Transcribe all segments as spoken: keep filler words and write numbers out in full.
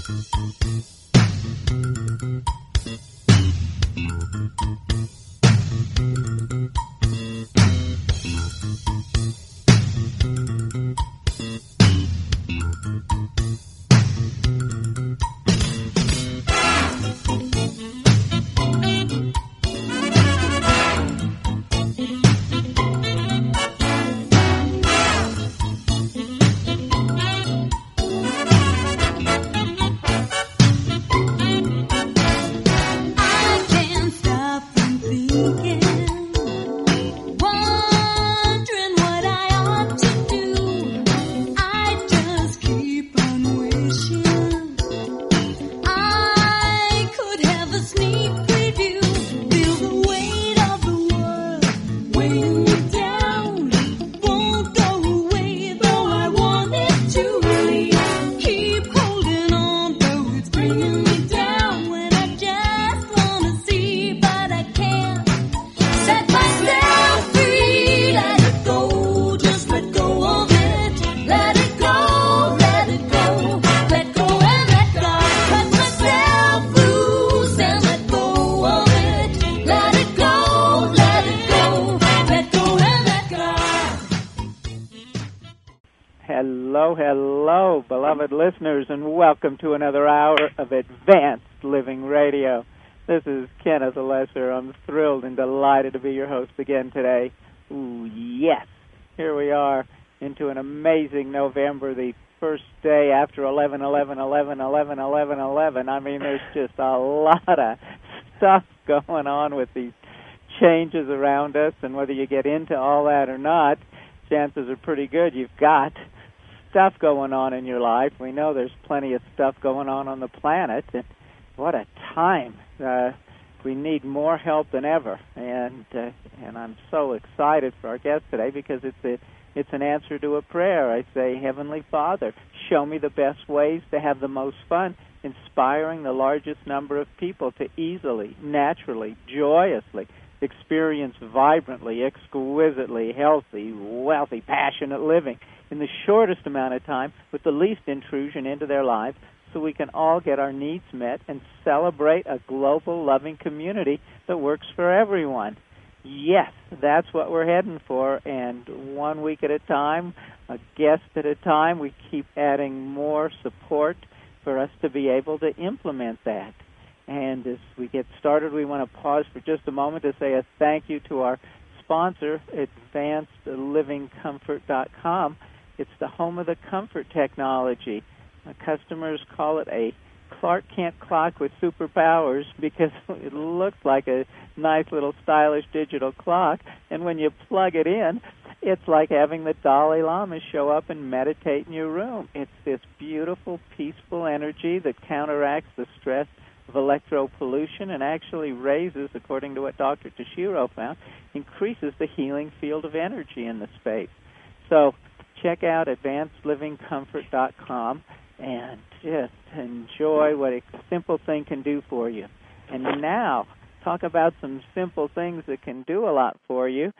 Hello, hello, beloved listeners, and welcome to another hour of Advanced Living Radio. This is Kenneth Lesser. I'm thrilled and delighted to be your host again today. Ooh, yes, here we are into an amazing November, the first day after eleven eleven eleven eleven eleven eleven. I mean, there's just a lot of stuff going on with these changes around us, and whether you get into all that or not, chances are pretty good you've got stuff going on in your life. We know there's plenty of stuff going on on the planet, and what a time. Uh, we need more help than ever, and uh, and I'm so excited for our guest today because it's a it's an answer to a prayer. I say, Heavenly Father, show me the best ways to have the most fun, inspiring the largest number of people to easily, naturally, joyously experience vibrantly, exquisitely healthy, wealthy, passionate living in the shortest amount of time with the least intrusion into their lives, so we can all get our needs met and celebrate a global loving community that works for everyone. Yes, that's what we're heading for, and one week at a time, a guest at a time, we keep adding more support for us to be able to implement that. And as we get started, we want to pause for just a moment to say a thank you to our sponsor, advanced living comfort dot com. It's the home of the comfort technology. Uh, customers call it a Clark Kent clock with superpowers because it looks like a nice little stylish digital clock, and when you plug it in, it's like having the Dalai Lama show up and meditate in your room. It's this beautiful, peaceful energy that counteracts the stress of electropollution and actually raises, according to what Doctor Toshiro found, increases the healing field of energy in the space. So check out advanced living comfort dot com and just enjoy what a simple thing can do for you. And now, talk about some simple things that can do a lot for you.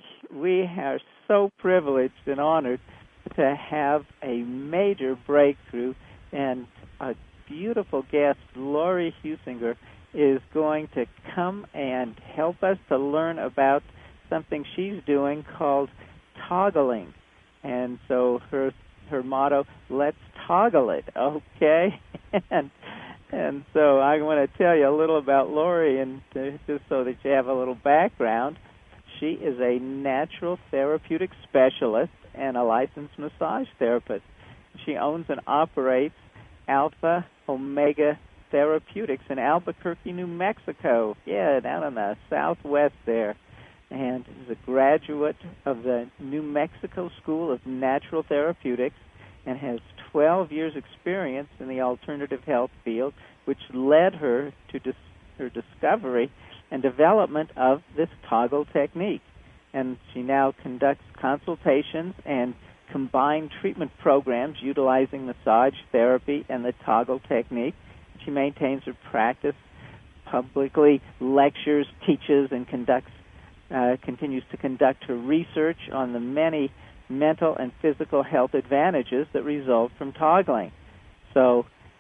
We are so privileged and honored to have a major breakthrough, and a beautiful guest, Lori Husinger, is going to come and help us to learn about something she's doing called toggling. And so her her motto, let's toggle it, okay? and and so I want to tell you a little about Lori, and uh, just so that you have a little background. She is a natural therapeutic specialist and a licensed massage therapist. She owns and operates Alpha Omega Therapeutics in Albuquerque, New Mexico. Yeah, down in the southwest there. And is a graduate of the New Mexico School of Natural Therapeutics and has twelve years experience in the alternative health field, which led her to dis- her discovery and development of this toggle technique. And she now conducts consultations and combined treatment programs utilizing massage therapy and the toggle technique. She maintains her practice, publicly lectures, teaches, and conducts Uh, continues to conduct her research on the many mental and physical health advantages that result from toggling. So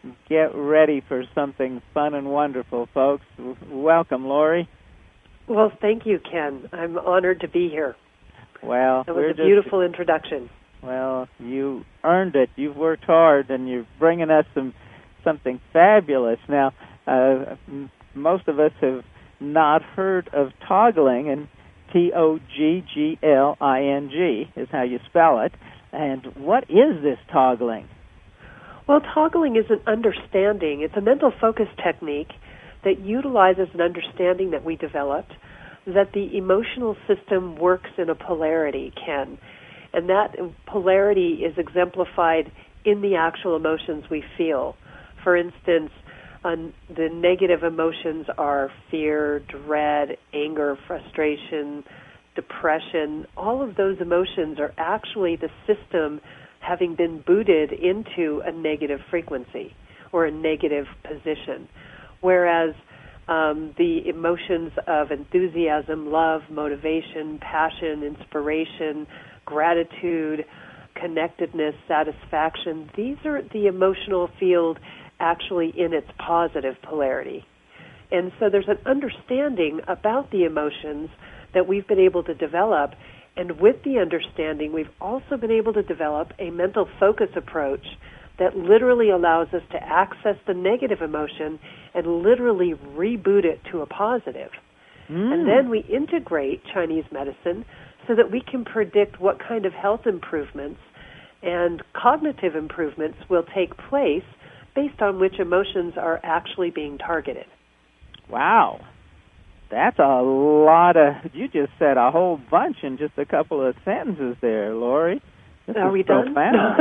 get ready for something fun and wonderful, folks. Welcome, Lori. Well, thank you, Ken. I'm honored to be here. Well, that was we're a just, beautiful introduction. Well, you earned it. You've worked hard, and you're bringing us some something fabulous. Now, uh, m- most of us have not heard of toggling, and T O G G L I N G is how you spell it. And what is this toggling? Well, toggling is an understanding. It's a mental focus technique that utilizes an understanding that we developed that the emotional system works in a polarity, Ken. And that polarity is exemplified in the actual emotions we feel. For instance, um, the negative emotions are fear, dread, anger, frustration, depression. All of those emotions are actually the system having been booted into a negative frequency or a negative position. Whereas um, the emotions of enthusiasm, love, motivation, passion, inspiration, gratitude, connectedness, satisfaction, these are the emotional field actually in its positive polarity. And so there's an understanding about the emotions that we've been able to develop, and with the understanding, we've also been able to develop a mental focus approach that literally allows us to access the negative emotion and literally reboot it to a positive. Mm. And then we integrate Chinese medicine so that we can predict what kind of health improvements and cognitive improvements will take place based on which emotions are actually being targeted. Wow. That's a lot of, you just said a whole bunch in just a couple of sentences there, Lori. This Are we done? profound.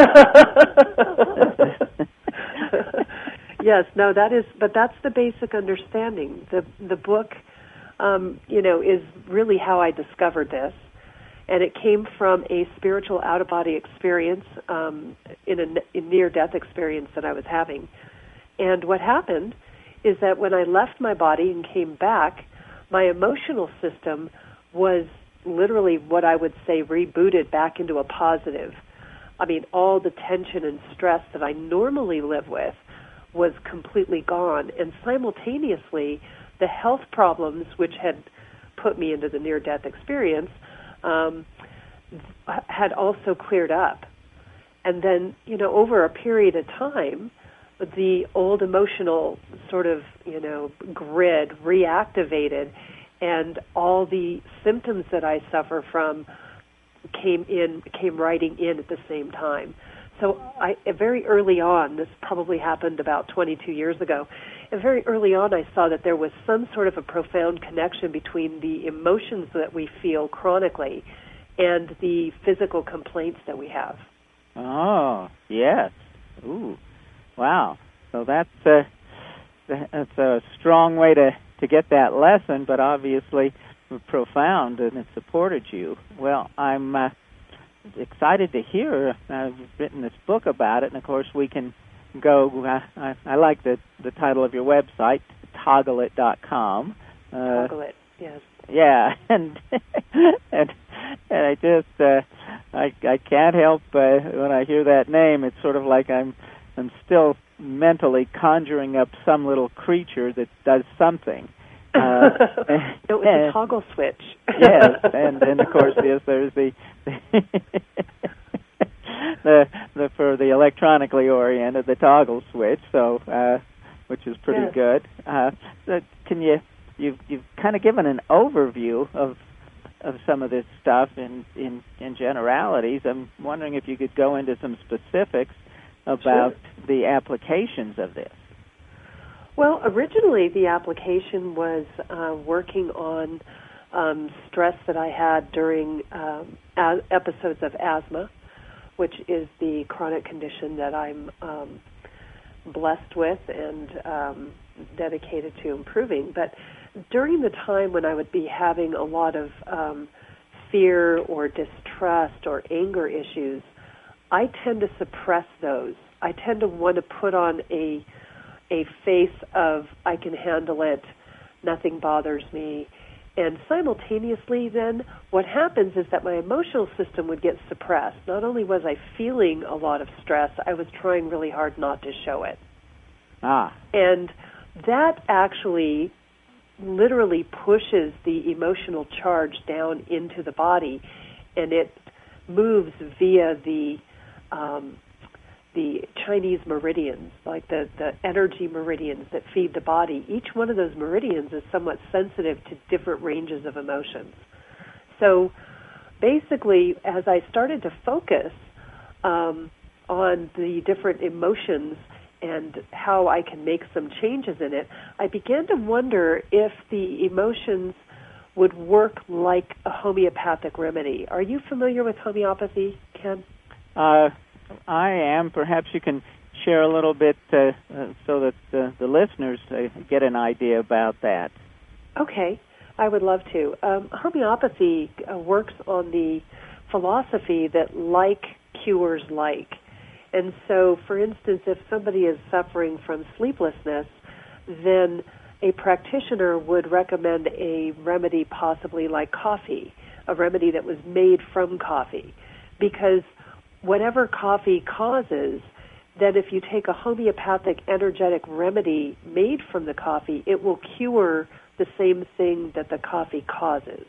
Yes, no, that is, but that's the basic understanding. The the book, um, you know, is really how I discovered this, and it came from a spiritual out-of-body experience, um, in a, a near-death experience that I was having. And what happened is that when I left my body and came back, my emotional system was literally what I would say rebooted back into a positive. I mean, all the tension and stress that I normally live with was completely gone. And simultaneously, the health problems which had put me into the near-death experience um, had also cleared up. And then, you know, over a period of time, the old emotional sort of, you know, grid reactivated, and all the symptoms that I suffer from came in, came riding in at the same time. So I, very early on, this probably happened about twenty-two years ago, and very early on I saw that there was some sort of a profound connection between the emotions that we feel chronically and the physical complaints that we have. Oh, yes. Ooh, wow. So that's a, that's a strong way to, to get that lesson, but obviously profound, and it supported you. Well, I'm uh, excited to hear. I've written this book about it, and of course we can go. Uh, I, I like the the title of your website, toggle it dot com. Uh, Toggle it, yes. Yeah, and and and I just uh, I I can't help uh, when I hear that name. It's sort of like I'm I'm still mentally conjuring up some little creature that does something. Uh, it was a toggle switch. Yes, and and of course yes, there's the the the for the electronically oriented the toggle switch. So uh, which is pretty yes. good. Uh, so can you you've you've kind of given an overview of of some of this stuff in in in generalities. I'm wondering if you could go into some specifics about sure. the applications of this. Well, originally the application was uh, working on um, stress that I had during um, a- episodes of asthma, which is the chronic condition that I'm um, blessed with and um, dedicated to improving. But during the time when I would be having a lot of um, fear or distrust or anger issues, I tend to suppress those. I tend to want to put on a a face of, I can handle it, nothing bothers me. And simultaneously then, what happens is that my emotional system would get suppressed. Not only was I feeling a lot of stress, I was trying really hard not to show it. Ah. And that actually literally pushes the emotional charge down into the body, and it moves via the um, the Chinese meridians, like the, the energy meridians that feed the body. Each one of those meridians is somewhat sensitive to different ranges of emotions. So basically, as I started to focus um, on the different emotions and how I can make some changes in it, I began to wonder if the emotions would work like a homeopathic remedy. Are you familiar with homeopathy, Ken? Uh, I am. Perhaps you can share a little bit uh, uh, so that uh, the listeners uh, get an idea about that. Okay, I would love to. Um, homeopathy uh, works on the philosophy that like cures like. And so, for instance, if somebody is suffering from sleeplessness, then a practitioner would recommend a remedy possibly like coffee, a remedy that was made from coffee, because whatever coffee causes, then if you take a homeopathic energetic remedy made from the coffee, it will cure the same thing that the coffee causes.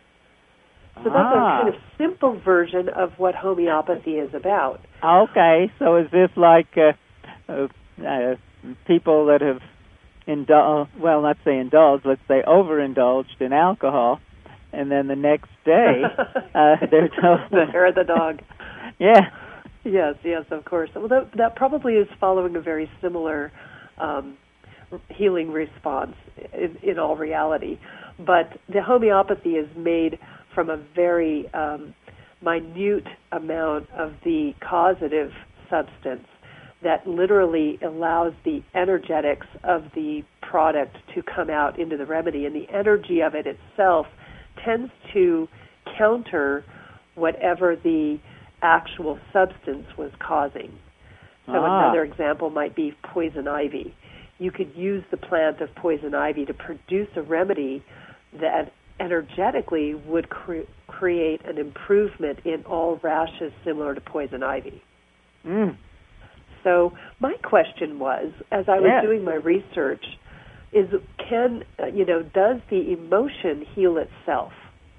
So that's ah. a kind of simple version of what homeopathy is about. Okay, so is this like uh, uh, uh, people that have indulged, well, not say indulged, let's say overindulged in alcohol, and then the next day uh, they're told... the hair of the dog. Yeah. Yes, yes, of course. Well, that, that probably is following a very similar um, healing response in, in all reality. But the homeopathy is made from a very um, minute amount of the causative substance that literally allows the energetics of the product to come out into the remedy. And the energy of it itself tends to counter whatever the actual substance was causing. So ah. another example might be poison ivy. You could use the plant of poison ivy to produce a remedy that energetically would cre- create an improvement in all rashes similar to poison ivy. Mm. So my question was, as I was yes. doing my research, is can, uh, you know, does the emotion heal itself?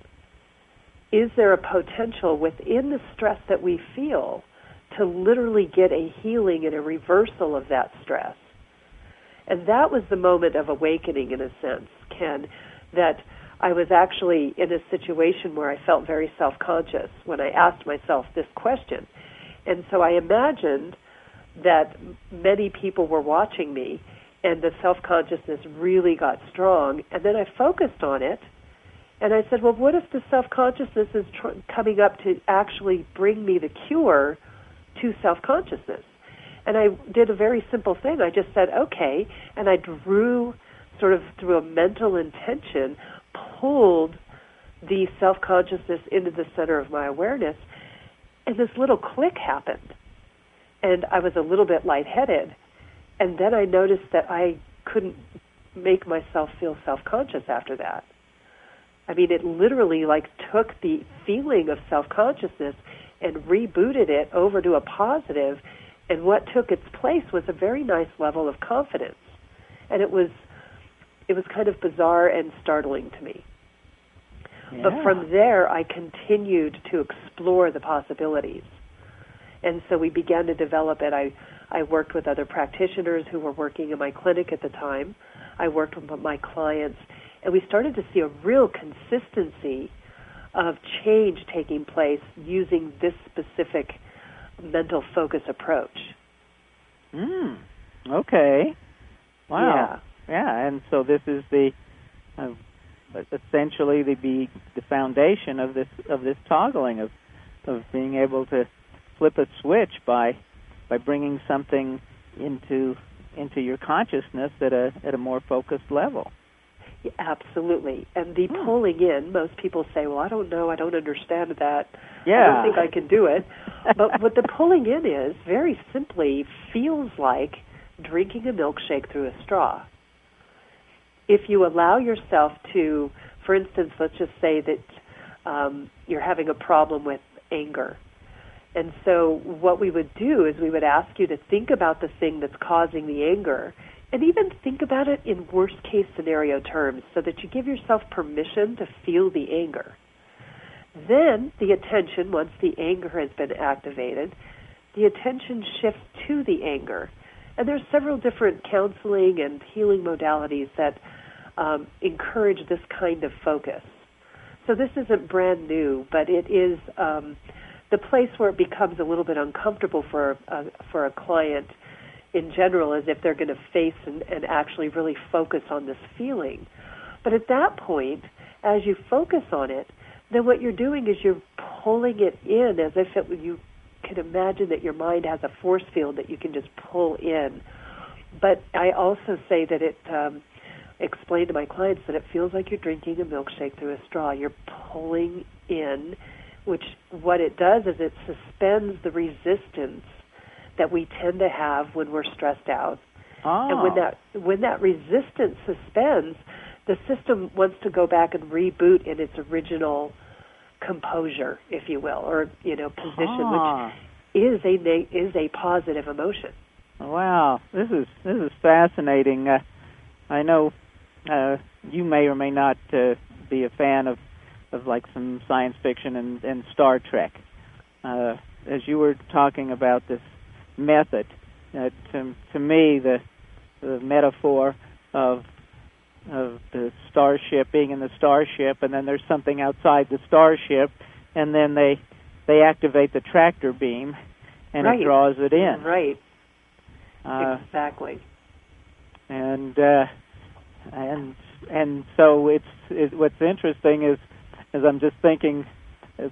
Is there a potential within the stress that we feel to literally get a healing and a reversal of that stress? And that was the moment of awakening, in a sense, Ken, that I was actually in a situation where I felt very self-conscious when I asked myself this question. And so I imagined that many people were watching me, and the self-consciousness really got strong. And then I focused on it, and I said, well, what if the self-consciousness is tr- coming up to actually bring me the cure to self-consciousness? And I did a very simple thing. I just said, okay, and I drew, sort of through a mental intention, pulled the self-consciousness into the center of my awareness, and this little click happened. And I was a little bit lightheaded. And then I noticed that I couldn't make myself feel self-conscious after that. I mean, it literally like took the feeling of self-consciousness and rebooted it over to a positive, and what took its place was a very nice level of confidence. And it was it was kind of bizarre and startling to me. Yeah. But from there, I continued to explore the possibilities. And so we began to develop it. I, I worked with other practitioners who were working in my clinic at the time. I worked with my clients, and we started to see a real consistency of change taking place using this specific mental focus approach. Mm. Okay. Wow. Yeah. Yeah, and so this is the uh, essentially the, the the foundation of this of this toggling of of being able to flip a switch by by bringing something into into your consciousness at a at a more focused level. Yeah, absolutely. And the hmm. pulling in, most people say, well, I don't know, I don't understand that. Yeah. I don't think I can do it. But what the pulling in is, very simply, feels like drinking a milkshake through a straw. If you allow yourself to, for instance, let's just say that um, you're having a problem with anger, And so what we would do is we would ask you to think about the thing that's causing the anger, and even think about it in worst-case scenario terms so that you give yourself permission to feel the anger. Then the attention, once the anger has been activated, the attention shifts to the anger. And there's several different counseling and healing modalities that um, encourage this kind of focus. So this isn't brand new, but it is um, the place where it becomes a little bit uncomfortable for a, for a client in general, as if they're going to face and, and actually really focus on this feeling. But at that point, as you focus on it, then what you're doing is you're pulling it in as if it, you can imagine that your mind has a force field that you can just pull in. But I also say that it, um, explain to my clients that it feels like you're drinking a milkshake through a straw. You're pulling in, which what it does is it suspends the resistance that we tend to have when we're stressed out. Oh. And when that when that resistance suspends, the system wants to go back and reboot in its original composure, if you will, or you know, position, oh. which is a is a positive emotion. Wow, this is this is fascinating. Uh, I know uh, you may or may not uh, be a fan of, of like some science fiction and, and Star Trek. Uh, as you were talking about this method, uh, to to me the the metaphor of of the starship being in the starship, and then there's something outside the starship, and then they they activate the tractor beam, and right. it draws it in. Right. Uh, exactly. And uh, and and so it's it, what's interesting is, is I'm just thinking, uh,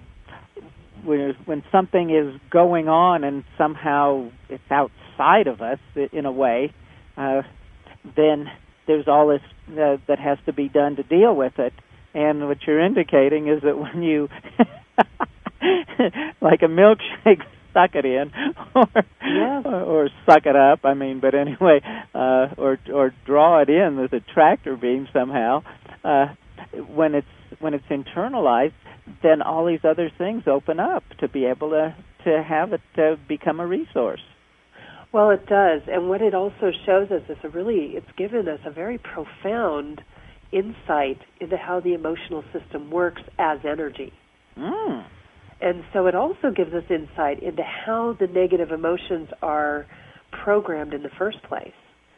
when when something is going on and somehow it's outside of us in a way, uh, then there's all this uh, that has to be done to deal with it. And what you're indicating is that when you, like a milkshake, suck it in, or, yes. or or suck it up. I mean, but anyway, uh, or or draw it in with a tractor beam somehow. Uh, when it's when it's internalized, then all these other things open up to be able to to have it uh, become a resource. Well, it does, and what it also shows us is a really, it's given us a very profound insight into how the emotional system works as energy. Mm. And so it also gives us insight into how the negative emotions are programmed in the first place.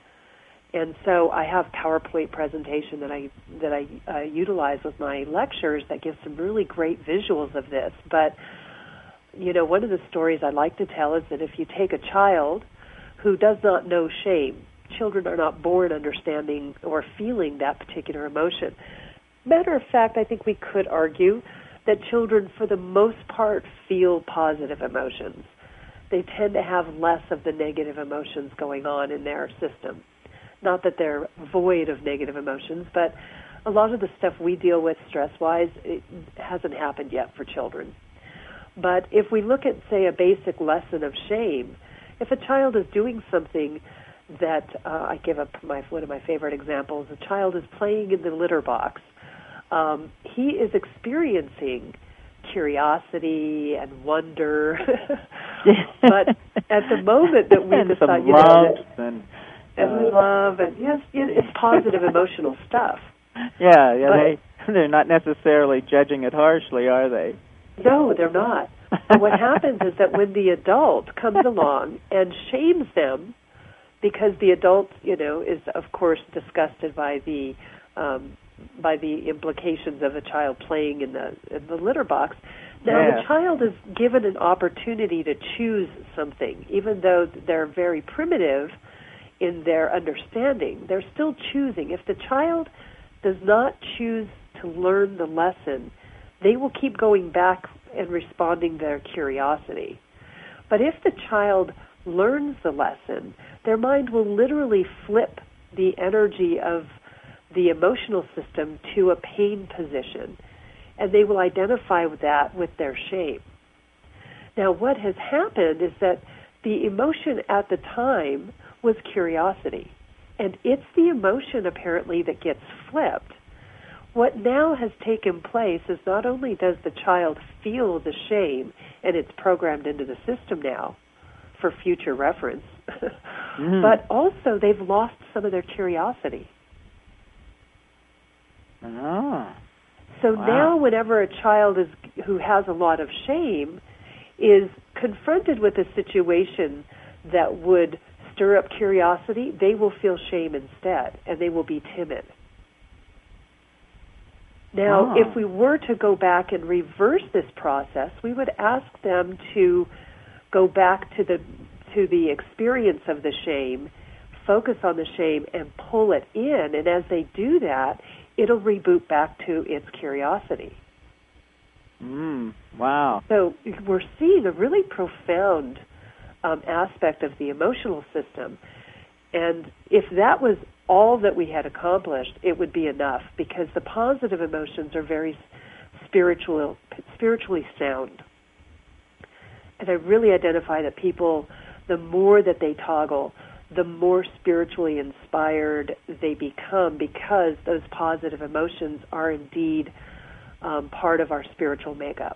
And so I have PowerPoint presentation that I that I uh, utilize with my lectures that gives some really great visuals of this. But, you know, one of the stories I like to tell is that if you take a child who does not know shame, children are not born understanding or feeling that particular emotion. Matter of fact, I think we could argue that children, for the most part, feel positive emotions. They tend to have less of the negative emotions going on in their system. Not that they're void of negative emotions, but a lot of the stuff we deal with stress-wise, it hasn't happened yet for children. But if we look at, say, a basic lesson of shame, if a child is doing something that, uh, I give up my, one of my favorite examples, a child is playing in the litter box, um, he is experiencing curiosity and wonder. But at the moment that we and decide, some you know, loves that, and, and uh, love, and yes, it's positive emotional stuff. Yeah, yeah, But, they they're not necessarily judging it harshly, are they? No, they're not. But what happens is that when the adult comes along and shames them, because the adult, you know, is of course disgusted by the um, by the implications of a child playing in the in the litter box. Now yeah. the child is given an opportunity to choose something, even though they're very primitive in their understanding. They're still choosing. If the child does not choose to learn the lesson, they will keep going back and responding to their curiosity. But if the child learns the lesson, their mind will literally flip the energy of the emotional system to a pain position, and they will identify with that with their shame. Now, what has happened is that the emotion at the time was curiosity, and it's the emotion apparently that gets flipped what now has taken place is not only does the child feel the shame, and it's programmed into the system now for future reference, mm. but also they've lost some of their curiosity. Oh. So wow. now whenever a child is who has a lot of shame is confronted with a situation that would stir up curiosity, they will feel shame instead, and they will be timid. Now, oh. if we were to go back and reverse this process, we would ask them to go back to the to the experience of the shame, focus on the shame, and pull it in. And as they do that, it'll reboot back to its curiosity. Mm, wow. So we're seeing a really profound um, aspect of the emotional system. And if that was all that we had accomplished, it would be enough, because the positive emotions are very spiritual, spiritually sound. And I really identify that people, the more that they toggle, the more spiritually inspired they become, because those positive emotions are indeed um, part of our spiritual makeup.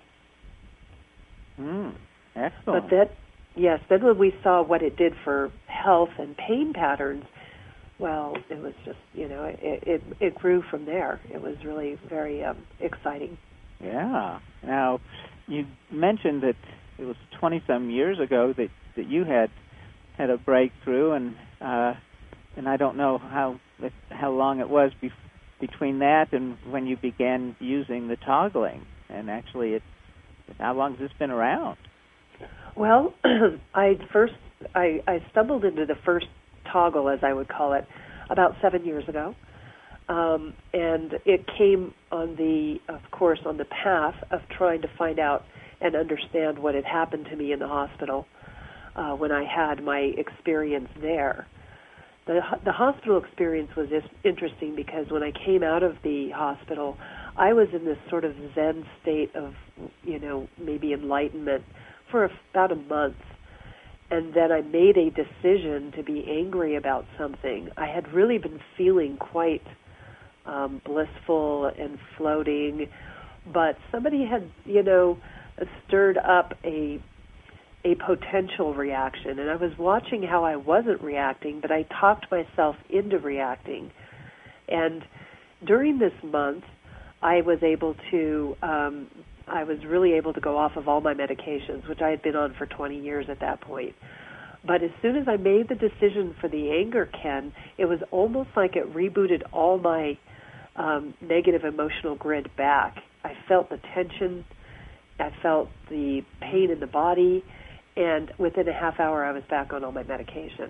Mm, excellent. But that, yes, then when we saw what it did for health and pain patterns, well, it was just, you know, it it, it grew from there. It was really very um, exciting. Yeah. Now, you mentioned that it was twenty-some years ago that, that you had had a breakthrough, and uh, and I don't know how how long it was be- between that and when you began using the toggling. And actually, it how long has this been around? Well, I first I, I stumbled into the first toggle, as I would call it, about seven years ago, um, and it came on the, of course, on the path of trying to find out and understand what had happened to me in the hospital uh, when I had my experience there. The the hospital experience was just interesting because when I came out of the hospital, I was in this sort of Zen state of, you know, maybe enlightenment for about a month. And then I made a decision to be angry about something. I had really been feeling quite um, blissful and floating, but somebody had, you know, stirred up a a potential reaction. And I was watching how I wasn't reacting, but I talked myself into reacting. And during this month, I was able to, um, I was really able to go off of all my medications, which I had been on for twenty years at that point. But as soon as I made the decision for the anger, Ken, it was almost like it rebooted all my um, negative emotional grid back. I felt the tension, I felt the pain in the body, and within a half hour I was back on all my medication.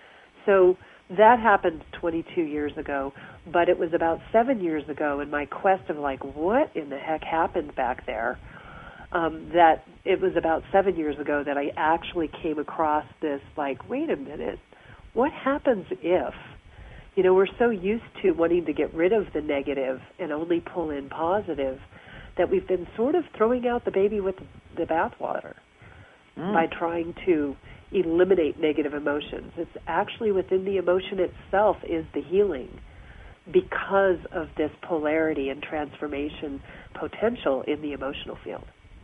So that happened twenty-two years ago, but it was about seven years ago in my quest of like, what in the heck happened back there? Um, that it was about seven years ago that I actually came across this, like, wait a minute, what happens if, you know, we're so used to wanting to get rid of the negative and only pull in positive that we've been sort of throwing out the baby with the bathwater mm. by trying to eliminate negative emotions. It's actually within the emotion itself is the healing because of this polarity and transformation potential in the emotional field.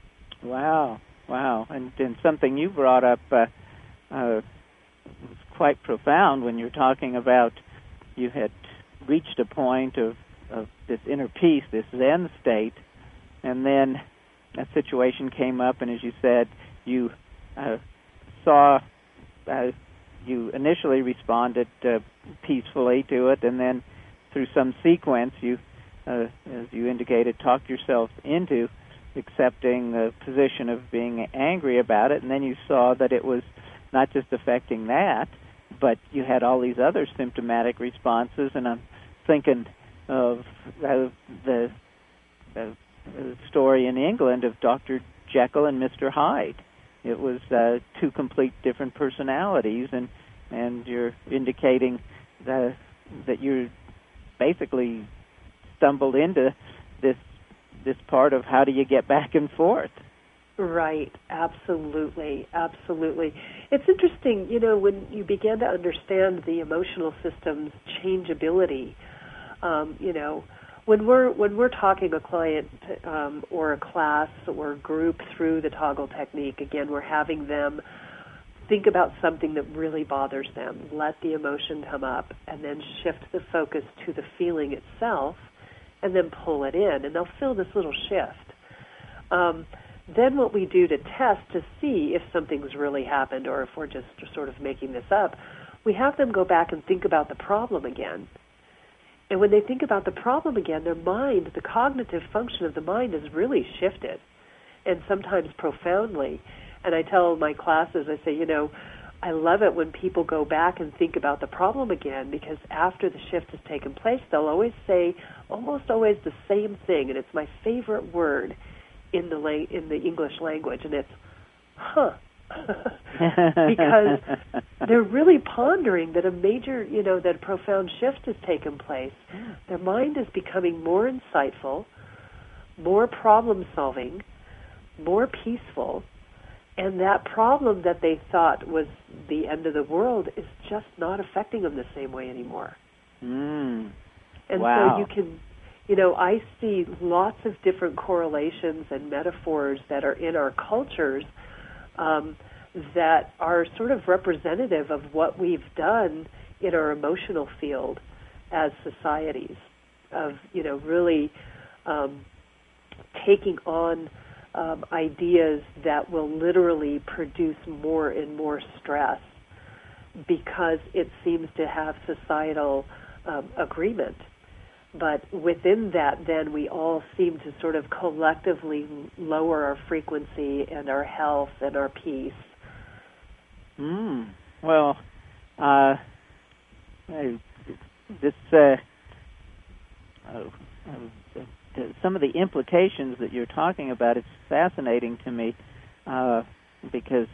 Wow, wow. And, and something you brought up uh, uh, was quite profound when you're talking about you had reached a point of, of this inner peace, this Zen state, and then a situation came up, and as you said, you uh, saw, uh, you initially responded uh, peacefully to it, and then through some sequence, you, uh, as you indicated, talked yourself into accepting the position of being angry about it, and then you saw that it was not just affecting that, but you had all these other symptomatic responses, and I'm thinking of uh, the, the story in England of Doctor Jekyll and Mister Hyde. It was uh, two complete different personalities, and and you're indicating that, that you basically stumbled into this this part of how do you get back and forth. Right, absolutely, absolutely. It's interesting, you know, when you begin to understand the emotional system's changeability, um, you know, when we're when we're talking a client um, or a class or group through the toggle technique, again, we're having them think about something that really bothers them, let the emotion come up, and then shift the focus to the feeling itself, and then pull it in, and they'll feel this little shift. Um, then what we do to test to see if something's really happened or if we're just sort of making this up, we have them go back and think about the problem again. And when they think about the problem again, their mind, the cognitive function of the mind is really shifted, and sometimes profoundly. And I tell my classes, I say, you know, I love it when people go back and think about the problem again, because after the shift has taken place, they'll always say almost always the same thing, and it's my favorite word in the la- in the English language, and it's, huh. Because they're really pondering that a major, you know, that a profound shift has taken place. Their mind is becoming more insightful, more problem-solving, more peaceful, and that problem that they thought was the end of the world is just not affecting them the same way anymore. Mm. And Wow. so you can, you know, I see lots of different correlations and metaphors that are in our cultures um, that are sort of representative of what we've done in our emotional field as societies, of, you know, really um, taking on um, ideas that will literally produce more and more stress because it seems to have societal um, agreement. But within that, then, we all seem to sort of collectively lower our frequency and our health and our peace. Mm. Well, uh, I, this, uh, oh, uh, some of the implications that you're talking about, it's fascinating to me uh, because,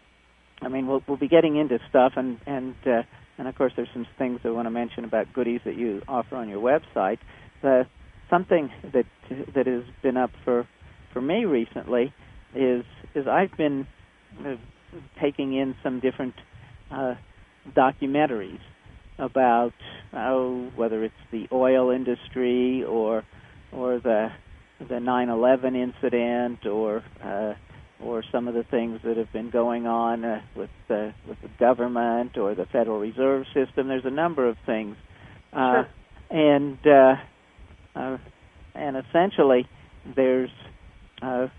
I mean, we'll, we'll be getting into stuff, and, and uh, And, of course, there's some things I want to mention about goodies that you offer on your website. Uh, something that that has been up for, for me recently is is I've been uh, taking in some different uh, documentaries about oh, whether it's the oil industry or or the the nine eleven incident or uh, or some of the things that have been going on uh, with uh, with the government or the Federal Reserve System. There's a number of things, uh, Sure. and uh, uh, and essentially there's uh,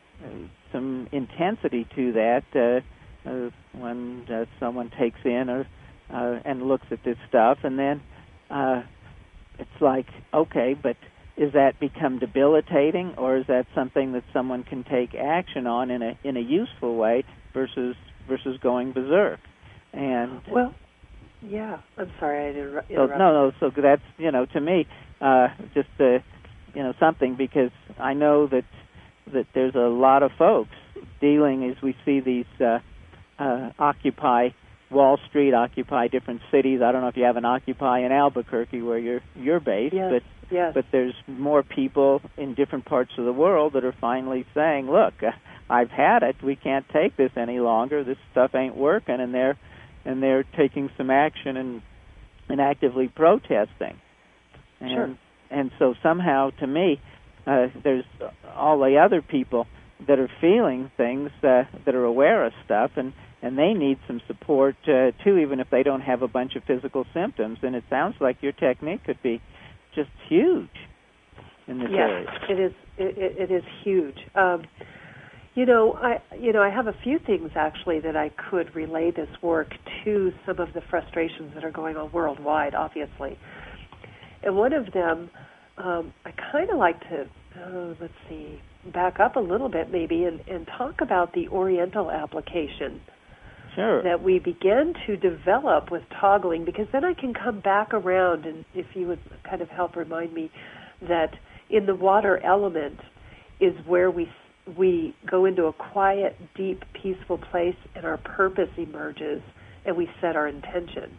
some intensity to that uh, uh, when uh, someone takes in or uh, and looks at this stuff, and then uh, it's like, okay, but is that become debilitating, or is that something that someone can take action on in a in a useful way versus versus going berserk? And well, yeah. I'm sorry, I didn't so, interrupt. no, no. So that's, you know, to me, uh, just uh, you know, something, because I know that that there's a lot of folks dealing as we see these uh, uh, Occupy Wall Street, Occupy different cities. I don't know if you have an Occupy in Albuquerque where you're you're based, Yes. but. Yes. But there's more people in different parts of the world that are finally saying, look, uh, I've had it. We can't take this any longer. This stuff ain't working. And they're and they're taking some action and and actively protesting. And, Sure. And so somehow, to me, uh, there's all the other people that are feeling things, uh, that are aware of stuff, and, and they need some support, uh, too, even if they don't have a bunch of physical symptoms. And it sounds like your technique could be just huge in this yes, area. it is. It, it is huge. Um, you know, I you know I have a few things actually that I could relay this work to some of the frustrations that are going on worldwide, obviously. And one of them, um, I kind of like to uh, let's see, back up a little bit maybe and, and talk about the Oriental application. Sure. That we begin to develop with toggling, because then I can come back around, and if you would kind of help remind me that in the water element is where we we go into a quiet, deep, peaceful place, and our purpose emerges, and we set our intention.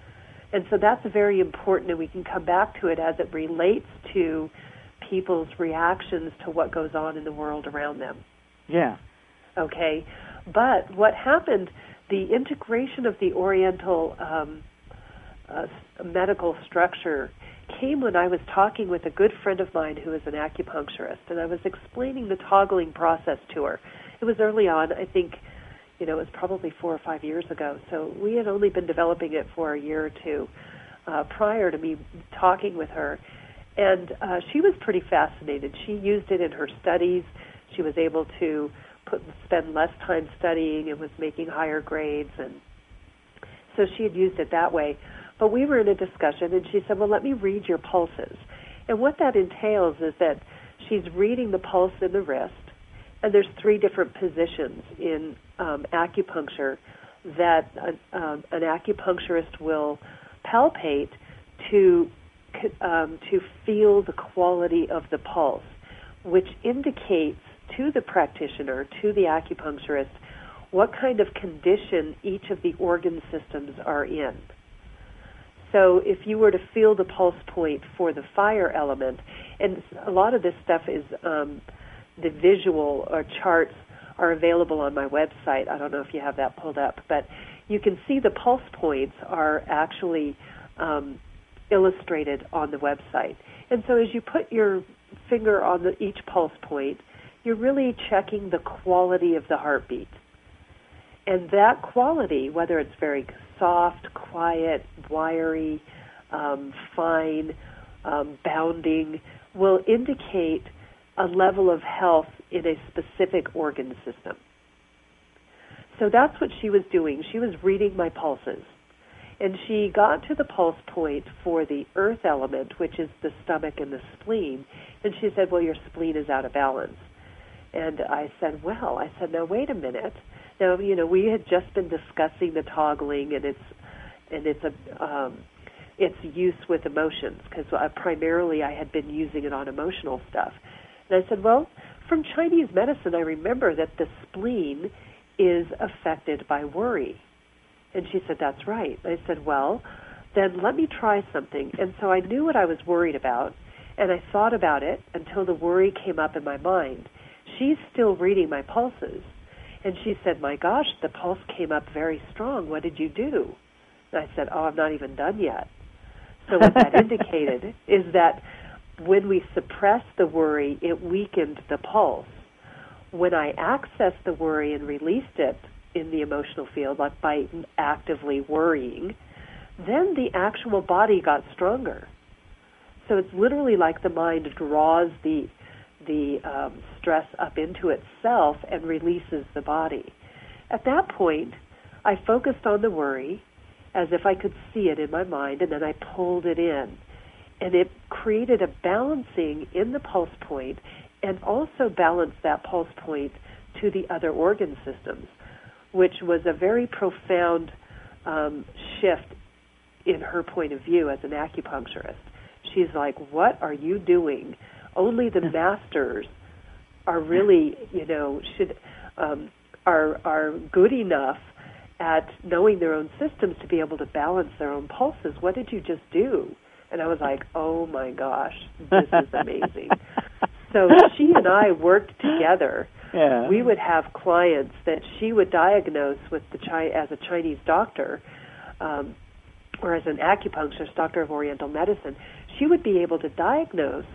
And so that's very important, and we can come back to it as it relates to people's reactions to what goes on in the world around them. Yeah. Okay? But what happened, the integration of the Oriental um, uh, medical structure came when I was talking with a good friend of mine who is an acupuncturist, and I was explaining the toggling process to her. It was early on, I think, you know, it was probably four or five years ago, so we had only been developing it for a year or two uh, prior to me talking with her. And uh, she was pretty fascinated. She used it in her studies. She was able to put, spend less time studying and was making higher grades, and so she had used it that way. But we were in a discussion, and she said, well, let me read your pulses. And what that entails is that she's reading the pulse in the wrist, and there's three different positions in um, acupuncture that a, um, an acupuncturist will palpate to um, to feel the quality of the pulse, which indicates to the practitioner, to the acupuncturist, what kind of condition each of the organ systems are in. So if you were to feel the pulse point for the fire element, and a lot of this stuff is, um, the visual or charts are available on my website. I don't know if you have that pulled up, but you can see the pulse points are actually um, illustrated on the website. And so as you put your finger on the, each pulse point, you're really checking the quality of the heartbeat. And that quality, whether it's very soft, quiet, wiry, um, fine, um, bounding, will indicate a level of health in a specific organ system. So that's what she was doing. She was reading my pulses. And she got to the pulse point for the earth element, which is the stomach and the spleen, and she said, well, your spleen is out of balance. And I said, well, I said, now wait a minute. Now, you know, we had just been discussing the toggling and its and its uh, um, its use with emotions, because uh, primarily I had been using it on emotional stuff. And I said, well, from Chinese medicine, I remember that the spleen is affected by worry. And she said, that's right. I said, well, then let me try something. And so I knew what I was worried about, and I thought about it until the worry came up in my mind. She's still reading my pulses. And she said, my gosh, the pulse came up very strong. What did you do? And I said, oh, I'm not even done yet. So what that indicated is that when we suppressed the worry, it weakened the pulse. When I accessed the worry and released it in the emotional field, like by actively worrying, then the actual body got stronger. So it's literally like the mind draws the the um, stress up into itself and releases the body. At that point, I focused on the worry as if I could see it in my mind, and then I pulled it in. And it created a balancing in the pulse point and also balanced that pulse point to the other organ systems, which was a very profound um, shift in her point of view as an acupuncturist. She's like, what are you doing? Only the masters are really, you know, should um, are are good enough at knowing their own systems to be able to balance their own pulses. What did you just do? And I was like, oh my gosh, this is amazing. So she and I worked together. Yeah. We would have clients that she would diagnose with the Chi- as a Chinese doctor, um, or as an acupuncturist, doctor of Oriental medicine. She would be able to diagnose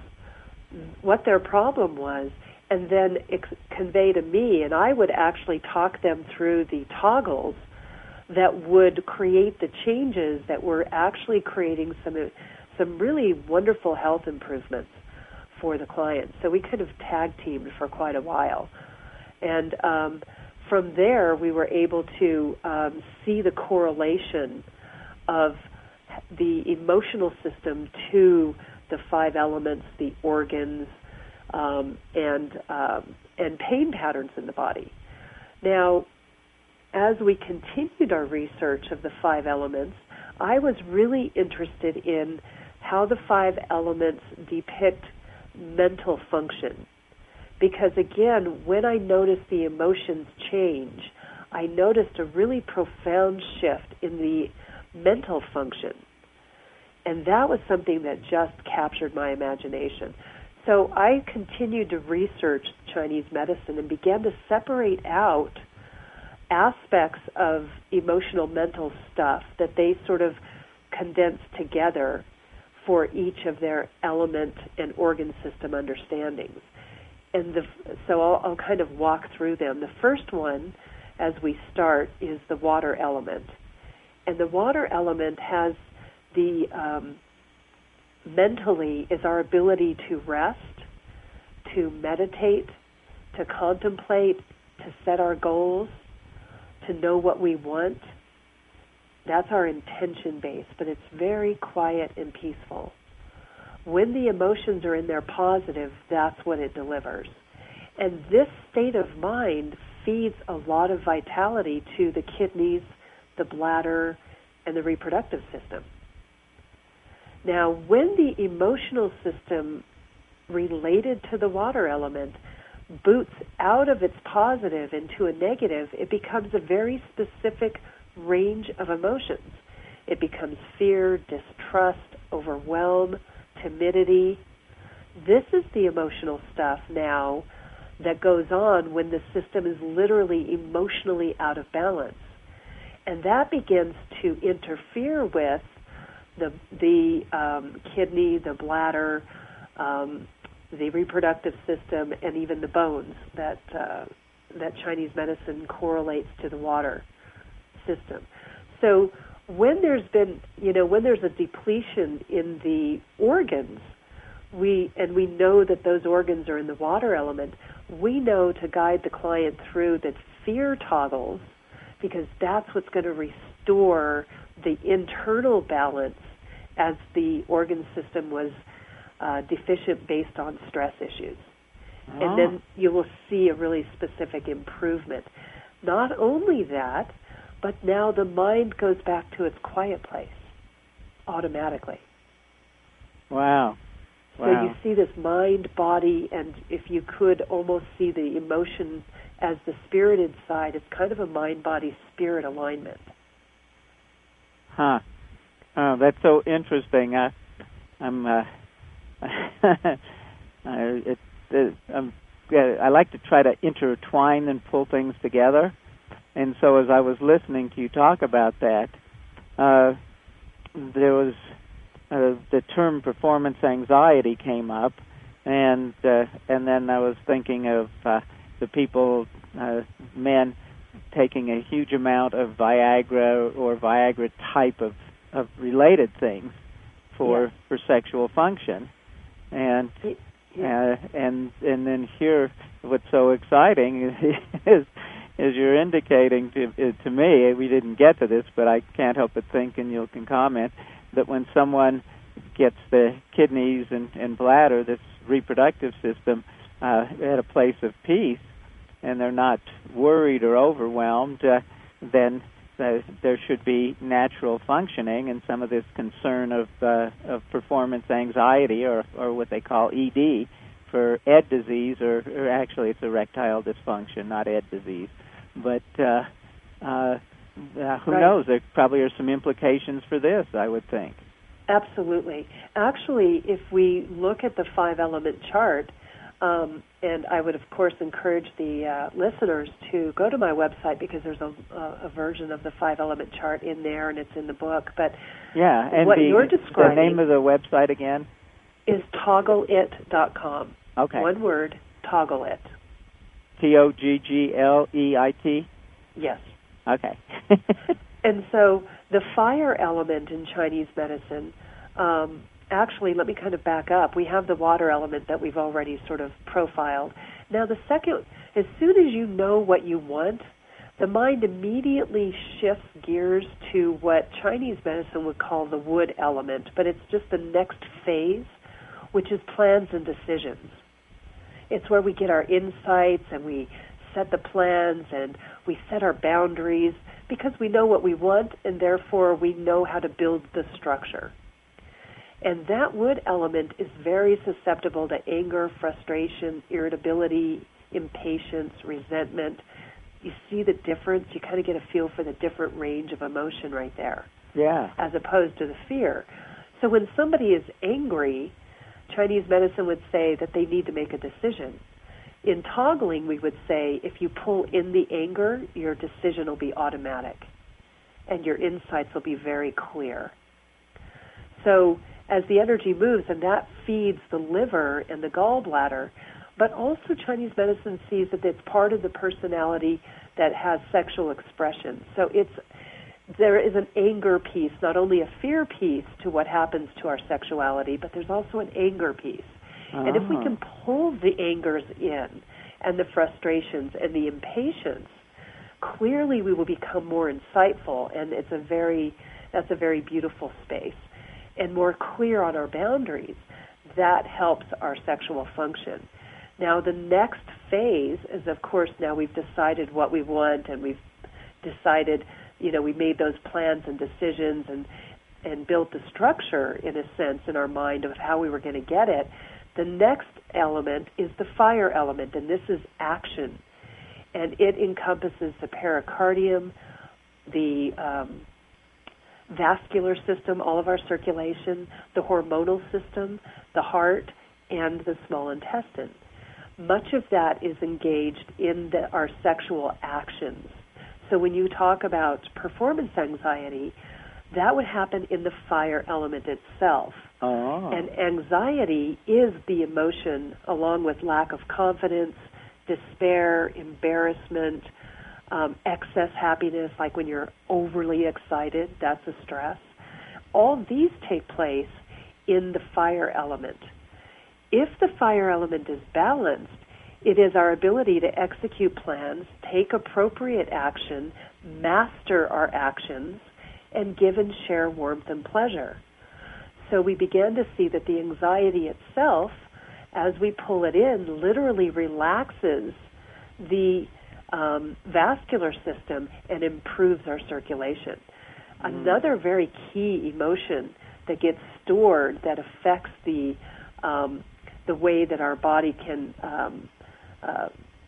what their problem was and then ex- convey to me, and I would actually talk them through the toggles that would create the changes that were actually creating some some really wonderful health improvements for the clients. So we kind of tag teamed for quite a while. And um, from there, we were able to um, see the correlation of the emotional system to the five elements, the organs, um, and um, and pain patterns in the body. Now, as we continued our research of the five elements, I was really interested in how the five elements depict mental function. Because again, when I noticed the emotions change, I noticed a really profound shift in the mental function. And that was something that just captured my imagination. So I continued to research Chinese medicine and began to separate out aspects of emotional mental stuff that they sort of condensed together for each of their element and organ system understandings. And the, so I'll, I'll kind of walk through them. The first one, as we start, is the water element. And the water element has the, um, mentally, is our ability to rest, to meditate, to contemplate, to set our goals, to know what we want. That's our intention base, but it's very quiet and peaceful. When the emotions are in their positive, that's what it delivers. And this state of mind feeds a lot of vitality to the kidneys, the bladder, and the reproductive system. Now, when the emotional system related to the water element boots out of its positive into a negative, it becomes a very specific range of emotions. It becomes fear, distrust, overwhelm, timidity. This is the emotional stuff now that goes on when the system is literally emotionally out of balance. And that begins to interfere with the the um, kidney, the bladder, um, the reproductive system, and even the bones that uh, that Chinese medicine correlates to the water system. So when there's been, you know, when there's a depletion in the organs, we and we know that those organs are in the water element, we know to guide the client through that fear toggles, because that's what's going to restore the internal balance as the organ system was uh, deficient based on stress issues. Oh. And then you will see a really specific improvement. Not only that, but now the mind goes back to its quiet place automatically. Wow. So wow. you see this mind, body, and if you could almost see the emotion as the spirited side, it's kind of a mind-body-spirit alignment. Huh. Oh, that's so interesting. I, I'm. Uh, I, it, it, I'm, I like to try to intertwine and pull things together. And so as I was listening to you talk about that, uh, there was uh, the term performance anxiety came up, and uh, and then I was thinking of uh, the people, uh, men, taking a huge amount of Viagra or Viagra type of, of related things for yes. for sexual function, and yeah. uh, and and then here what's so exciting is. As you're indicating to to me, we didn't get to this, but I can't help but think, and you can comment, that when someone gets the kidneys and, and bladder, this reproductive system, uh, at a place of peace, and they're not worried or overwhelmed, uh, then uh, there should be natural functioning, and some of this concern of uh, of performance anxiety, or or what they call E D, for E D disease, or, or actually it's erectile dysfunction, not E D disease. But uh, uh, uh, who right. knows? There probably are some implications for this, I would think. Absolutely. Actually, if we look at the five-element chart, um, and I would, of course, encourage the uh, listeners to go to my website, because there's a, a version of the five-element chart in there, and it's in the book. But yeah, and what the, you're describing, the name of the website again? Is toggle it dot com. Okay. One word, ToggleIt. T O G G L E I T? Yes. Okay. And so the fire element in Chinese medicine, um, actually, let me kind of back up. We have the water element that we've already sort of profiled. Now, the second, as soon as you know what you want, the mind immediately shifts gears to what Chinese medicine would call the wood element, but it's just the next phase, which is plans and decisions. It's where we get our insights and we set the plans and we set our boundaries because we know what we want, and therefore we know how to build the structure. And that wood element is very susceptible to anger, frustration, irritability, impatience, resentment. You see the difference? You kind of get a feel for the different range of emotion right there. Yeah. As opposed to the fear. So when somebody is angry, Chinese medicine would say that they need to make a decision. In toggling, we would say if you pull in the anger, your decision will be automatic and your insights will be very clear. So as the energy moves, and that feeds the liver and the gallbladder. But also Chinese medicine sees that it's part of the personality that has sexual expression. So it's there is an anger piece, not only a fear piece to what happens to our sexuality, but there's also an anger piece. Uh-huh. And if we can pull the angers in and the frustrations and the impatience, clearly we will become more insightful, and it's a very that's a very beautiful space. And more clear on our boundaries, that helps our sexual function. Now the next phase is, of course, now we've decided what we want, and we've decided, you know, we made those plans and decisions and and built the structure, in a sense, in our mind of how we were going to get it. The next element is the fire element, and this is action. And it encompasses the pericardium, the um, vascular system, all of our circulation, the hormonal system, the heart, and the small intestine. Much of that is engaged in the, our sexual actions. So when you talk about performance anxiety, that would happen in the fire element itself. Oh. And anxiety is the emotion, along with lack of confidence, despair, embarrassment, um, excess happiness, like when you're overly excited, that's a stress. All these take place in the fire element. If the fire element is balanced, it is our ability to execute plans, take appropriate action, master our actions, and give and share warmth and pleasure. So we began to see that the anxiety itself, as we pull it in, literally relaxes the um, vascular system and improves our circulation. Mm. Another very key emotion that gets stored that affects the um, the way that our body can, um, uh,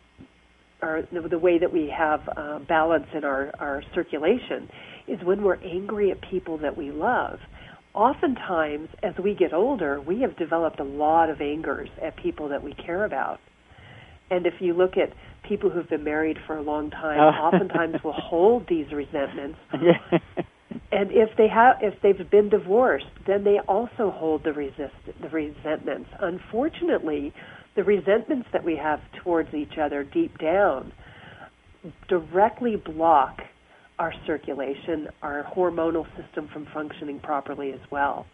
or the way that we have uh, balance in our, our circulation, is when we're angry at people that we love. Oftentimes, as we get older, we have developed a lot of angers at people that we care about. And if you look at people who've been married for a long time, oh. oftentimes will hold these resentments. Yeah. And if they have, if they've been divorced, then they also hold the resist, the resentments. Unfortunately, the resentments that we have towards each other deep down directly block our circulation, our hormonal system from functioning properly as well.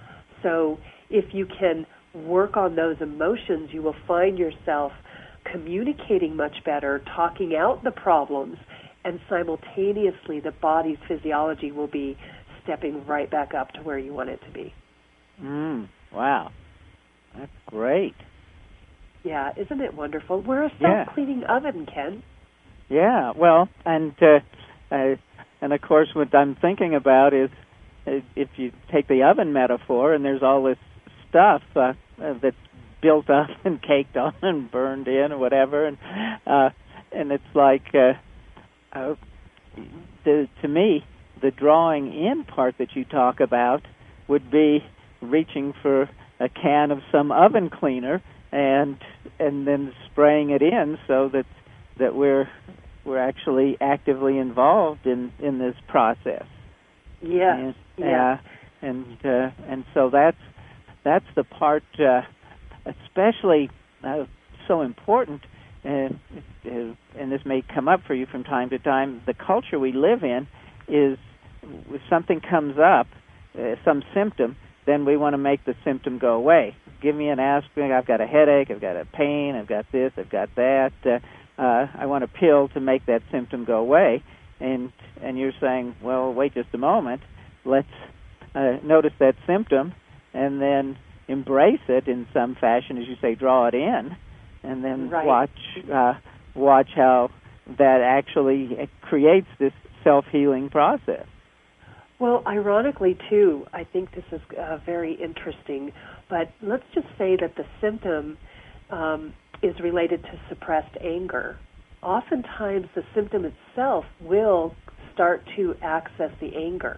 So if you can work on those emotions, you will find yourself communicating much better, talking out the problems, and simultaneously the body's physiology will be stepping right back up to where you want it to be. Mm, wow. That's great. Yeah, isn't it wonderful? We're a Yeah. self-cleaning oven, Ken. Yeah, well, and uh, uh, and of course what I'm thinking about is uh, if you take the oven metaphor, and there's all this stuff uh, uh, that's built up and caked on and burned in or whatever, and uh, and it's like, uh, uh, the, to me, the drawing in part that you talk about would be reaching for a can of some oven cleaner and and then spraying it in so that that we're we're actually actively involved in, in this process. Yes. And, yeah. Uh, and uh, and so that's that's the part, uh, especially uh, so important. Uh, uh, and this may come up for you from time to time. The culture we live in is, if something comes up, uh, some symptom, then we want to make the symptom go away. Give me an aspirin. I've got a headache. I've got a pain. I've got this. I've got that. Uh, uh, I want a pill to make that symptom go away. And and you're saying, well, wait just a moment. Let's uh, notice that symptom and then embrace it in some fashion, as you say, draw it in, and then right. watch uh, watch how that actually creates this self-healing process. Well, ironically, too, I think this is uh, very interesting, but let's just say that the symptom um, is related to suppressed anger. Oftentimes, the symptom itself will start to access the anger.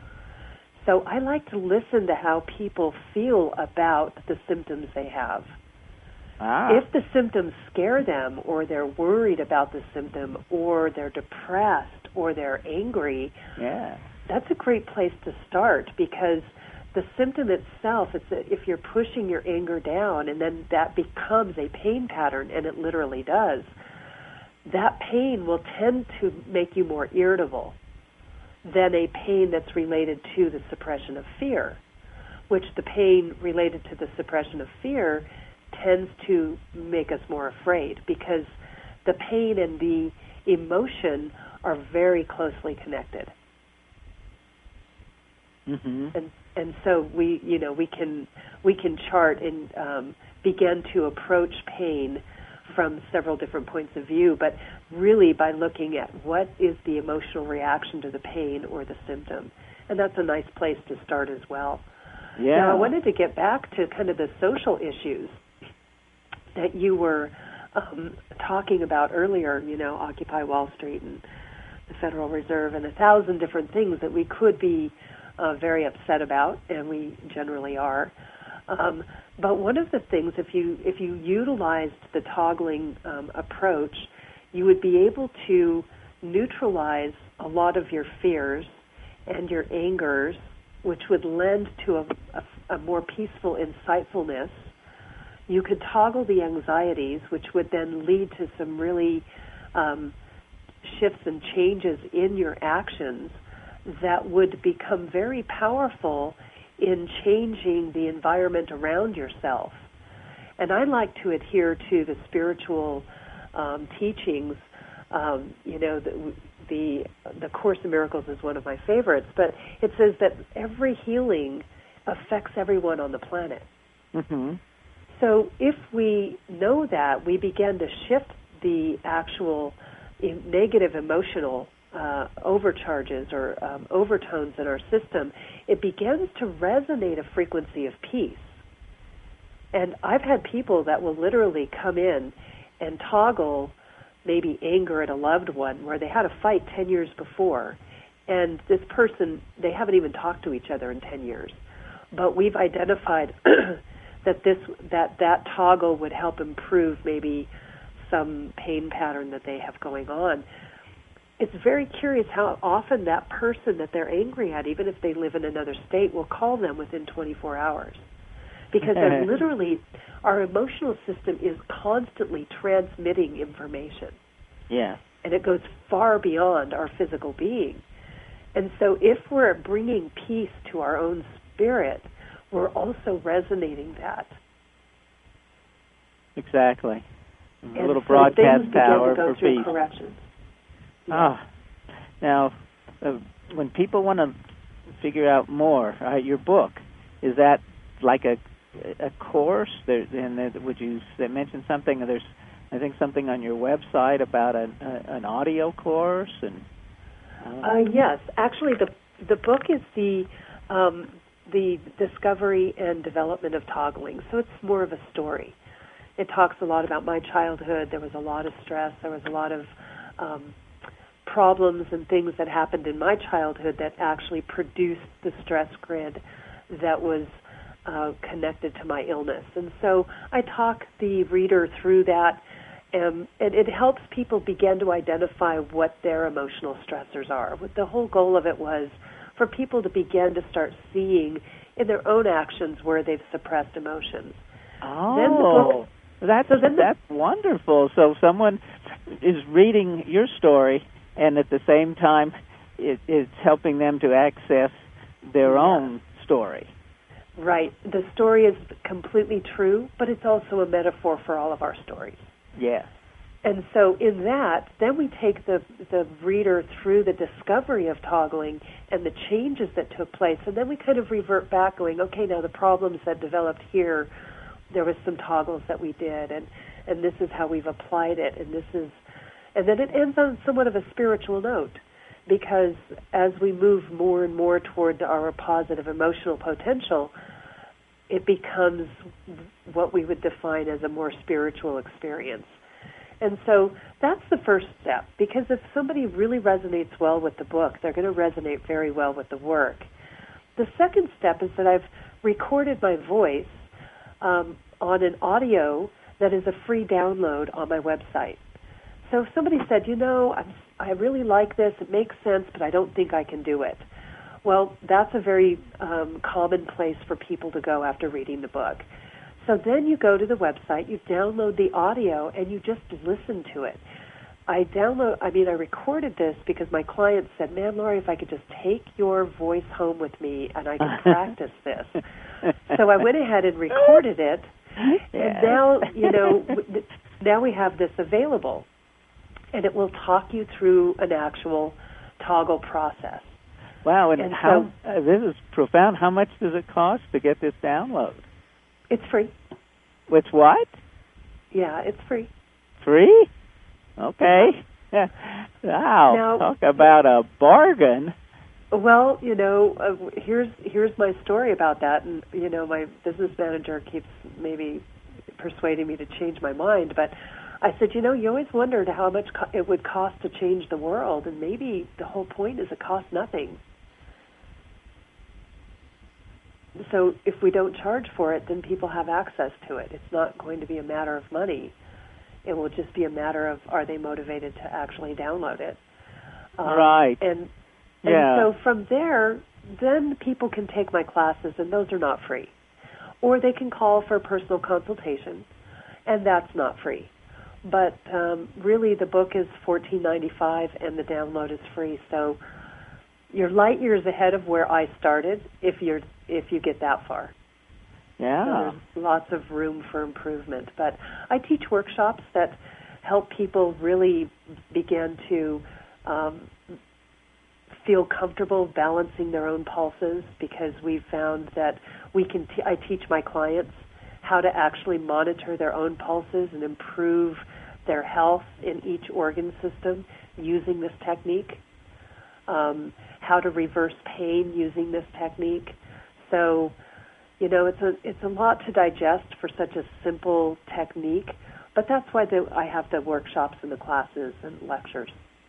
So I like to listen to how people feel about the symptoms they have. Ah. If the symptoms scare them, or they're worried about the symptom, or they're depressed, or they're angry, yeah. that's a great place to start, because the symptom itself, it's that if you're pushing your anger down and then that becomes a pain pattern, and it literally does, that pain will tend to make you more irritable than a pain that's related to the suppression of fear, which the pain related to the suppression of fear tends to make us more afraid, because the pain and the emotion are very closely connected. Mm-hmm. And and so we, you know, we can we can chart and um, begin to approach pain from several different points of view, but really by looking at what is the emotional reaction to the pain or the symptom. And that's a nice place to start as well. Yeah. Now, I wanted to get back to kind of the social issues that you were um, talking about earlier, you know, Occupy Wall Street and the Federal Reserve and a thousand different things that we could be uh, very upset about, and we generally are. Um, but one of the things, if you if you utilized the toggling um, approach, you would be able to neutralize a lot of your fears and your angers, which would lend to a, a, a more peaceful insightfulness. You could toggle the anxieties, which would then lead to some really um, shifts and changes in your actions that would become very powerful in changing the environment around yourself. And I like to adhere to the spiritual um, teachings. Um, you know, the, the the Course in Miracles is one of my favorites, but it says that every healing affects everyone on the planet. Mm-hmm. So if we know that, we begin to shift the actual negative emotional uh, overcharges or um, overtones in our system. It begins to resonate a frequency of peace. And I've had people that will literally come in and toggle maybe anger at a loved one where they had a fight ten years before, and this person, they haven't even talked to each other in ten years. But we've identified that this that that toggle would help improve maybe some pain pattern that they have going on. It's very curious how often that person that they're angry at, even if they live in another state, will call them within twenty-four hours. Because they're literally, our emotional system is constantly transmitting information. Yeah. And it goes far beyond our physical being. And so if we're bringing peace to our own spirit, we're also resonating that. Exactly. A and little so broadcast things power begin to go for through peace. corrections. Yeah. Ah, now, uh, when people want to figure out more, uh, your book, is that like a a course? There, and there, would you mention something? There's, I think, something on your website about an, uh, an audio course, and. Uh, uh, yes, actually, the the book is the um, the discovery and development of toggling. So it's more of a story. It talks a lot about my childhood. There was a lot of stress. There was a lot of um, problems and things that happened in my childhood that actually produced the stress grid that was uh, connected to my illness. And so I talk the reader through that, and, and it helps people begin to identify what their emotional stressors are. The whole goal of it was for people to begin to start seeing in their own actions where they've suppressed emotions. Oh. Then the book, That's so then the, that's wonderful. So someone is reading your story, and at the same time, it, it's helping them to access their yeah. own story. Right. The story is completely true, but it's also a metaphor for all of our stories. Yeah. And so in that, then we take the the reader through the discovery of toggling and the changes that took place, and then we kind of revert back going, okay, now the problems that developed here, there was some toggles that we did, and, and this is how we've applied it, and this is, and then it ends on somewhat of a spiritual note, because as we move more and more toward our positive emotional potential, it becomes what we would define as a more spiritual experience. And so that's the first step, because if somebody really resonates well with the book, they're going to resonate very well with the work. The second step is that I've recorded my voice Um, on an audio that is a free download on my website. So if somebody said, you know, I'm, I really like this, it makes sense, but I don't think I can do it. Well, that's a very um, common place for people to go after reading the book. So then you go to the website, you download the audio, and you just listen to it. I download, I mean, I recorded this because my client said, man, Lori, if I could just take your voice home with me and I could practice this. So I went ahead and recorded it, and now, you know, now we have this available, and it will talk you through an actual toggle process. Wow, and, and how, so, uh, this is profound. How much does it cost to get this download? It's free. It's what? Yeah, it's free. Free? Okay. Yeah. Wow. Now, talk about a bargain. Well, you know, uh, here's here's my story about that, and you know, my business manager keeps maybe persuading me to change my mind, but I said, you know, you always wondered how much co- it would cost to change the world, and maybe the whole point is it costs nothing. So if we don't charge for it, then people have access to it. It's not going to be a matter of money. It will just be a matter of, are they motivated to actually download it? Um, right. And, and yeah. so from there, then people can take my classes, and those are not free. Or they can call for a personal consultation, and that's not free. But um, really, the book is fourteen ninety-five, and the download is free. So you're light years ahead of where I started if you're if you get that far. Yeah. So there's lots of room for improvement. But I teach workshops that help people really begin to um, feel comfortable balancing their own pulses, because we've found that we can. T- I teach my clients how to actually monitor their own pulses and improve their health in each organ system using this technique. Um, how to reverse pain using this technique. So, you know, it's a it's a lot to digest for such a simple technique, but that's why the, I have the workshops and the classes and lectures.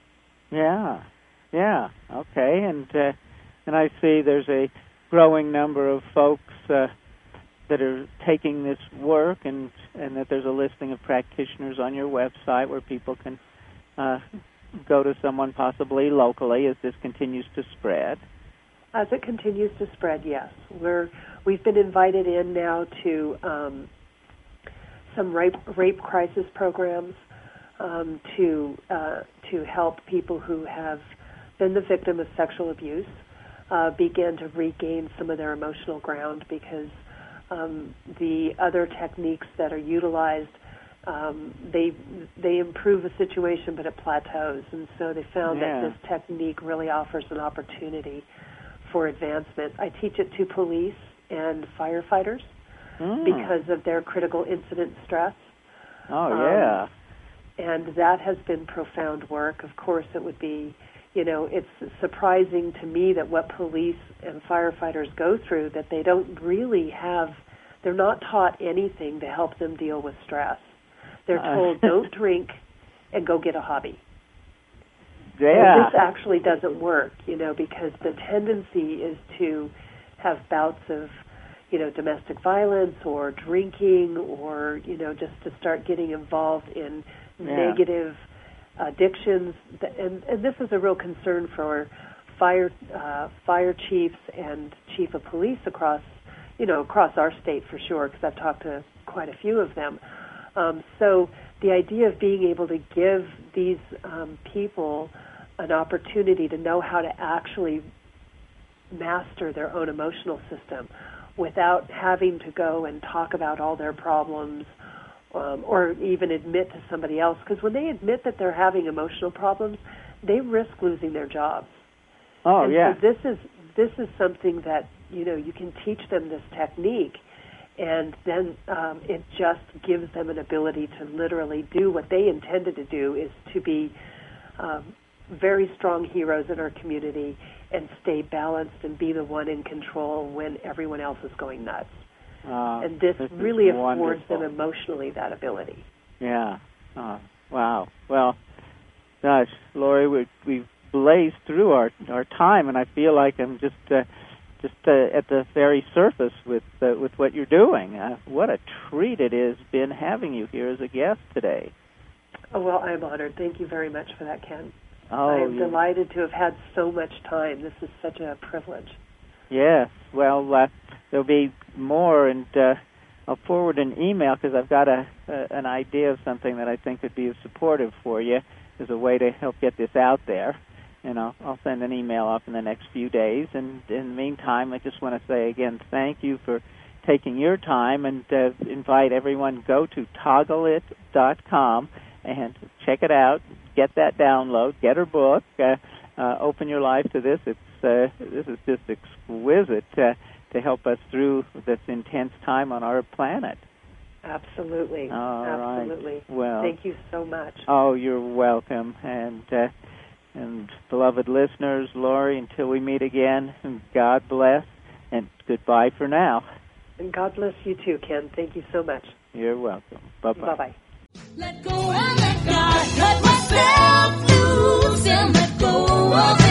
Yeah, yeah, okay, and uh, and I see there's a growing number of folks uh, that are taking this work, and and that there's a listing of practitioners on your website where people can uh, go to someone possibly locally as this continues to spread. As it continues to spread, yes. We're, we've been invited in now to um, some rape, rape crisis programs um, to uh, to help people who have been the victim of sexual abuse uh, begin to regain some of their emotional ground, because um, the other techniques that are utilized, um, they they improve a situation, but it plateaus. And so they found yeah. that this technique really offers an opportunity for advancement. I teach it to police and firefighters mm. because of their critical incident stress. Oh, yeah. Um, and that has been profound work. Of course, it would be, you know, it's surprising to me that what police and firefighters go through, that they don't really have, they're not taught anything to help them deal with stress. They're told, uh. don't drink and go get a hobby. Yeah. And this actually doesn't work, you know, because the tendency is to have bouts of, you know, domestic violence or drinking, or, you know, just to start getting involved in yeah. negative addictions. And, and this is a real concern for fire uh, fire chiefs and chief of police across, you know, across our state for sure, because I've talked to quite a few of them. Um, so the idea of being able to give these um, people an opportunity to know how to actually master their own emotional system without having to go and talk about all their problems um, or even admit to somebody else. Because when they admit that they're having emotional problems, they risk losing their jobs. Oh, and yeah. So this is this is something that, you know, you can teach them this technique, and then um, it just gives them an ability to literally do what they intended to do, is to be um, very strong heroes in our community and stay balanced and be the one in control when everyone else is going nuts. Uh, and this, this really affords wonderful. them emotionally that ability. Yeah. Oh, wow. Well, gosh, Lori, we, we've blazed through our, our time, and I feel like I'm just uh, just uh, at the very surface with uh, with what you're doing. Uh, what a treat it has been having you here as a guest today. Oh, well, I'm honored. Thank you very much for that, Ken. Oh, I am you... delighted to have had so much time. This is such a privilege. Yes. Well, uh, there'll be more, and uh, I'll forward an email because I've got a, a an idea of something that I think could be supportive for you as a way to help get this out there. And I'll, I'll send an email off in the next few days. And in the meantime, I just want to say again, thank you for taking your time, and uh, invite everyone, go to toggle it dot com and check it out, get that download, get her book, uh, uh, open your life to this. It's uh, this is just exquisite uh, to help us through this intense time on our planet. Absolutely. All Absolutely. Right. Well, thank you so much. Oh, you're welcome. And uh, and beloved listeners, Laurie, until we meet again, God bless, and goodbye for now. And God bless you too, Ken. Thank you so much. You're welcome. Bye-bye. Bye-bye. Let go and let God, let myself loose and let go of